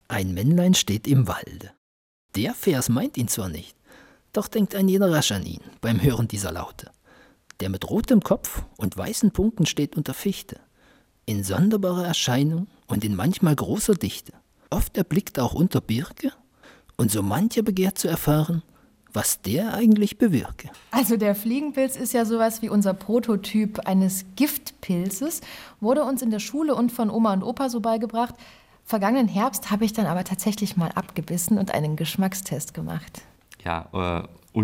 Ein Männlein steht im Walde. Der Vers meint ihn zwar nicht, doch denkt ein jeder rasch an ihn beim Hören dieser Laute. Der mit rotem Kopf und weißen Punkten steht unter Fichte, in sonderbarer Erscheinung und in manchmal großer Dichte. Oft erblickt auch unter Birke, und so mancher begehrt zu erfahren, was der eigentlich bewirke. Also der Fliegenpilz ist ja sowas wie unser Prototyp eines Giftpilzes, wurde uns in der Schule und von Oma und Opa so beigebracht. Vergangenen Herbst habe ich dann aber tatsächlich mal abgebissen und einen Geschmackstest gemacht. Ja,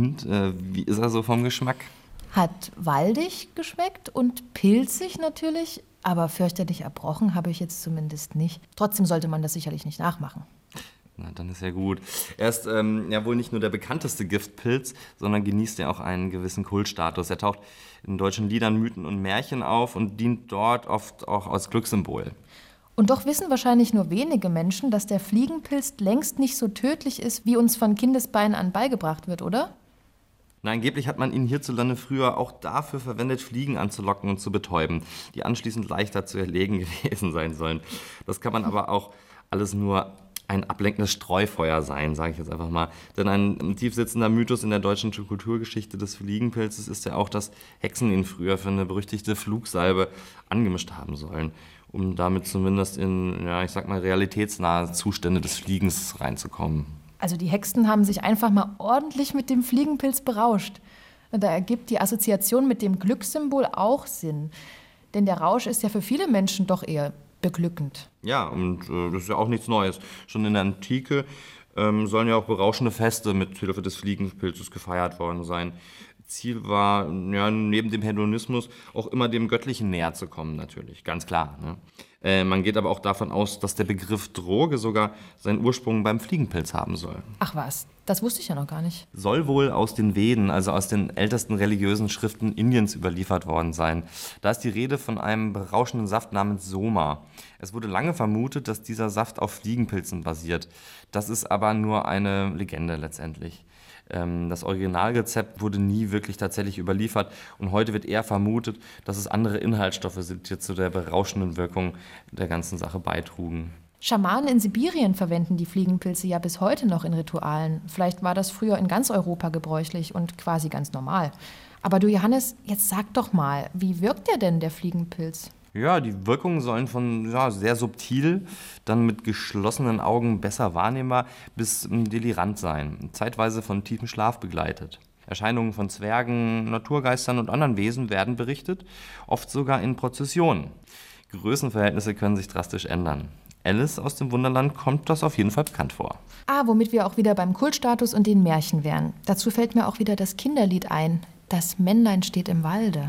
wie ist er so vom Geschmack? Hat waldig geschmeckt und pilzig natürlich, aber fürchterlich erbrochen habe ich jetzt zumindest nicht. Trotzdem sollte man das sicherlich nicht nachmachen. Na, dann ist ja gut. Er ist ja wohl nicht nur der bekannteste Giftpilz, sondern genießt ja auch einen gewissen Kultstatus. Er taucht in deutschen Liedern, Mythen und Märchen auf und dient dort oft auch als Glückssymbol. Und doch wissen wahrscheinlich nur wenige Menschen, dass der Fliegenpilz längst nicht so tödlich ist, wie uns von Kindesbeinen an beigebracht wird, oder? Na, angeblich hat man ihn hierzulande früher auch dafür verwendet, Fliegen anzulocken und zu betäuben, die anschließend leichter zu erlegen gewesen sein sollen. Das kann man aber auch alles nur ein ablenkendes Streufeuer sein, sage ich jetzt einfach mal. Denn ein tiefsitzender Mythos in der deutschen Kulturgeschichte des Fliegenpilzes ist ja auch, dass Hexen ihn früher für eine berüchtigte Flugsalbe angemischt haben sollen, um damit zumindest in, ja, ich sag mal, realitätsnahe Zustände des Fliegens reinzukommen. Also die Hexen haben sich einfach mal ordentlich mit dem Fliegenpilz berauscht. Da ergibt die Assoziation mit dem Glückssymbol auch Sinn. Denn der Rausch ist ja für viele Menschen doch eher beglückend. Ja, und das ist ja auch nichts Neues. Schon in der Antike sollen ja auch berauschende Feste mit Hilfe des Fliegenpilzes gefeiert worden sein. Ziel war, ja, neben dem Hedonismus auch immer dem Göttlichen näher zu kommen, natürlich, ganz klar. Ne? Man geht aber auch davon aus, dass der Begriff Droge sogar seinen Ursprung beim Fliegenpilz haben soll. Ach was, das wusste ich ja noch gar nicht. Soll wohl aus den Veden, also aus den ältesten religiösen Schriften Indiens überliefert worden sein. Da ist die Rede von einem berauschenden Saft namens Soma. Es wurde lange vermutet, dass dieser Saft auf Fliegenpilzen basiert. Das ist aber nur eine Legende letztendlich. Das Originalrezept wurde nie wirklich tatsächlich überliefert und heute wird eher vermutet, dass es andere Inhaltsstoffe sind, die zu der berauschenden Wirkung der ganzen Sache beitrugen. Schamanen in Sibirien verwenden die Fliegenpilze ja bis heute noch in Ritualen. Vielleicht war das früher in ganz Europa gebräuchlich und quasi ganz normal. Aber du Johannes, jetzt sag doch mal, wie wirkt der denn, der Fliegenpilz? Ja, die Wirkungen sollen von sehr subtil, dann mit geschlossenen Augen besser wahrnehmbar bis delirant sein, zeitweise von tiefem Schlaf begleitet. Erscheinungen von Zwergen, Naturgeistern und anderen Wesen werden berichtet, oft sogar in Prozessionen. Größenverhältnisse können sich drastisch ändern. Alice aus dem Wunderland kommt das auf jeden Fall bekannt vor. Womit wir auch wieder beim Kultstatus und den Märchen wären. Dazu fällt mir auch wieder das Kinderlied ein. Das Männlein steht im Walde.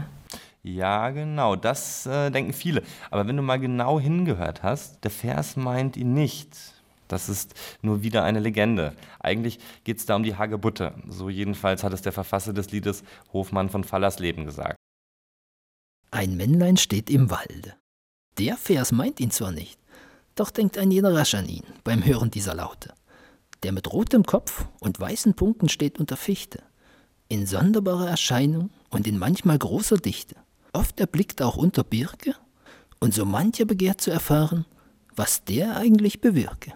Ja, genau, das denken viele. Aber wenn du mal genau hingehört hast, der Vers meint ihn nicht. Das ist nur wieder eine Legende. Eigentlich geht es da um die Hagebutte. So jedenfalls hat es der Verfasser des Liedes Hofmann von Fallersleben gesagt. Ein Männlein steht im Walde. Der Vers meint ihn zwar nicht, doch denkt ein jeder rasch an ihn beim Hören dieser Laute. Der mit rotem Kopf und weißen Punkten steht unter Fichte, in sonderbarer Erscheinung und in manchmal großer Dichte. Oft erblickt auch unter Birke, und so mancher begehrt zu erfahren, was der eigentlich bewirke.